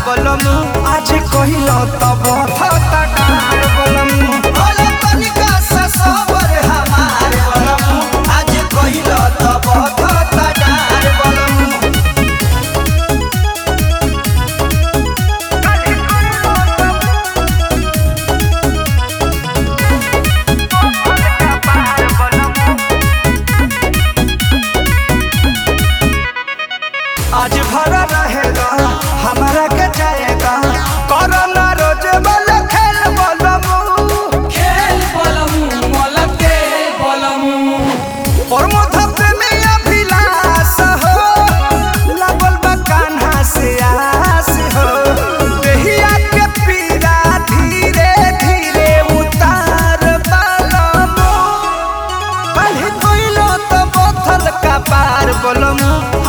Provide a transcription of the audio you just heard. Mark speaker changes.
Speaker 1: बोलमु आज कहिलो तब डार बोलमु बोले तनिका से सबर हमार बोलमु आज कहिलो तब डार बोलमु आज भरा रहेगा हमारा के जाएगा कोरोना रोज वाला खेल बोलमु
Speaker 2: मोला खेल बोलमु
Speaker 1: और मधुप में अभिलाष हो लगल बा कान्हा से आस हो देहिया के पीरा धीरे धीरे उतार बोलमु पढ़ी कोइलो तो बोथल का पार बोलमु